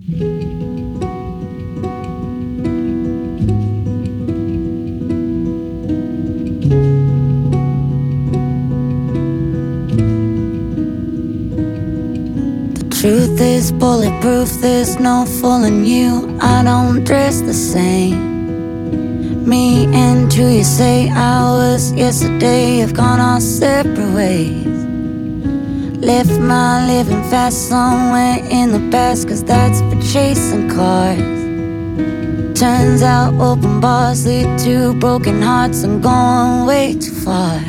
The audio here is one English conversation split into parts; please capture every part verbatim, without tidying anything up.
Truth is bulletproof, there's no fooling you. I don't dress the same. Me and who you say I was yesterday have gone our separate ways. Left my living fast somewhere in the past, cause that's for chasing cars. Turns out open bars lead to broken hearts. I'm going way too far.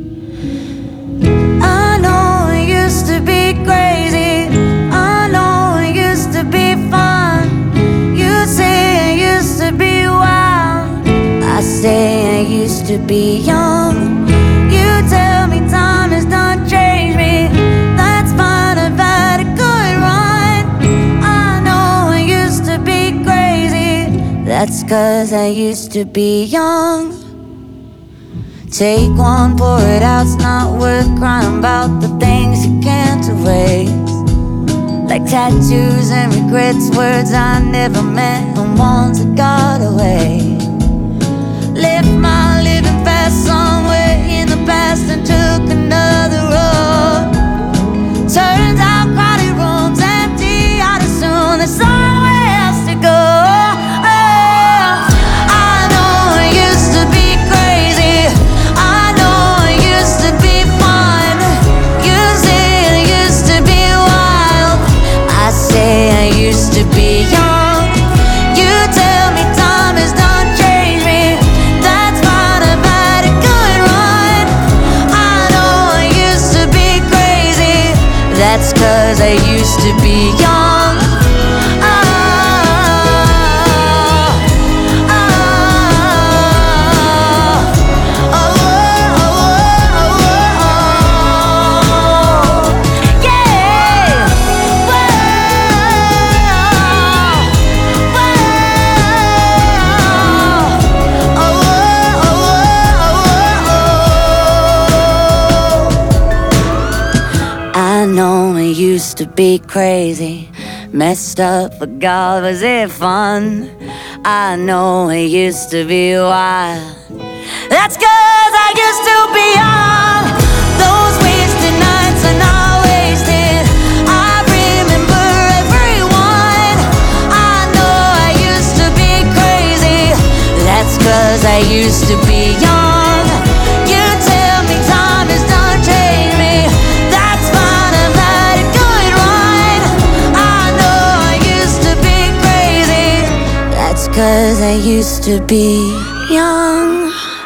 I know it used to be crazy, I know it used to be fun. You say I used to be wild, I say I used to be young. You tell me time has done changed me, that's fine, I've had a good run. I know I used to be crazy, that's cause I used to be young. Take one, pour it out, it's not worth crying about the things you can't erase. Like tattoos and regrets, words I never meant and ones that got away. Left my living fast somewhere in the past and took another road. Turns out crowded rooms empty out as soon, there's somewhere else to go. That's cause I used to be young. Oh, oh, oh, oh, oh, oh, yeah. Whoa, whoa, oh, oh, oh, oh. I know it used to be crazy, messed up, but God, was it fun? I know it used to be wild, that's cause I used to be young. Those wasted nights are not wasted, I remember everyone. I know I used to be crazy, that's cause I used to be young. You tell me time has done changed me, that's fine, I've had a good run. I know I used to be crazy, that's cause I used to be young.